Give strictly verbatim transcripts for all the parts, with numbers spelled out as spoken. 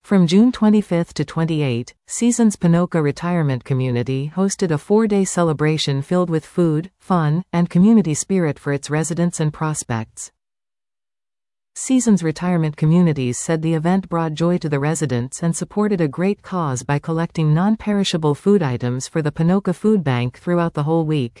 From June twenty-fifth to twenty-eighth, Seasons Ponoka Retirement Community hosted a four-day celebration filled with food, fun, and community spirit for its residents and prospects. Seasons Retirement Communities said the event brought joy to the residents and supported a great cause by collecting non-perishable food items for the Ponoka Food Bank throughout the whole week.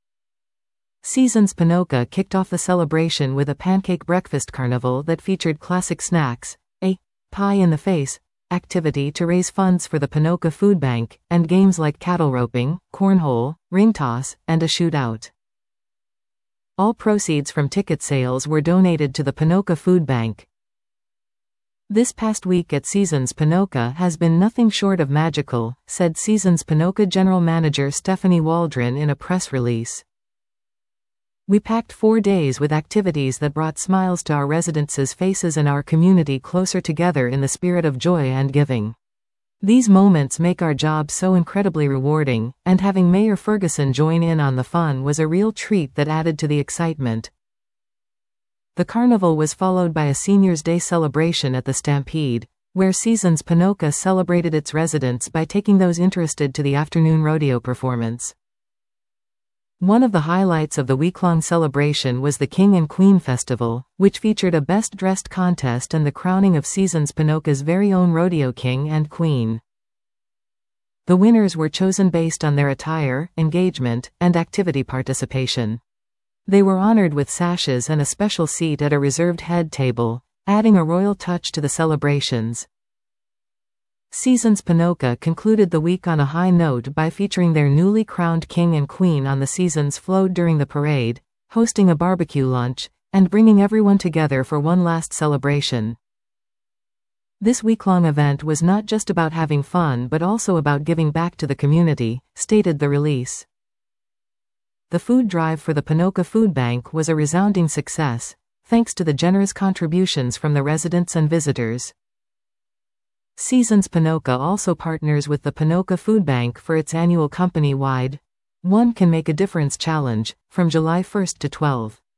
Seasons Ponoka kicked off the celebration with a pancake breakfast carnival that featured classic snacks, a pie in the face activity to raise funds for the Ponoka Food Bank, and games like cattle roping, cornhole, ring toss, and a shootout. All proceeds from ticket sales were donated to the Ponoka Food Bank. This past week at Seasons Ponoka has been nothing short of magical, said Seasons Ponoka General Manager Stephanie Waldron in a press release. We packed four days with activities that brought smiles to our residents' faces and our community closer together in the spirit of joy and giving. These moments make our job so incredibly rewarding, and having Mayor Ferguson join in on the fun was a real treat that added to the excitement. The carnival was followed by a Seniors' Day celebration at the Stampede, where Seasons Ponoka celebrated its residents by taking those interested to the afternoon rodeo performance. One of the highlights of the week-long celebration was the King and Queen Festival, which featured a best-dressed contest and the crowning of Seasons Ponoka's very own rodeo king and queen. The winners were chosen based on their attire, engagement, and activity participation. They were honored with sashes and a special seat at a reserved head table, adding a royal touch to the celebrations. Seasons Ponoka concluded the week on a high note by featuring their newly crowned king and queen on the Seasons float during the parade, hosting a barbecue lunch, and bringing everyone together for one last celebration. This week-long event was not just about having fun but also about giving back to the community, stated the release. The food drive for the Ponoka Food Bank was a resounding success, thanks to the generous contributions from the residents and visitors. Seasons Ponoka also partners with the Ponoka Food Bank for its annual company-wide One Can Make a Difference challenge, from July first to twelfth.